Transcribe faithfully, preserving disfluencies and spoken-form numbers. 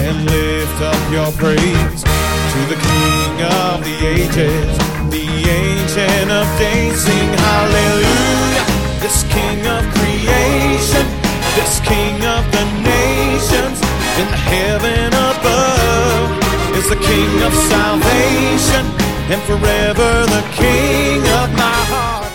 and lift up your praise to the King of the ages, the Ancient of Days. Sing hallelujah, this King of creation, this King of the nations, in the heaven above is the King of salvation, and forever the King of my heart.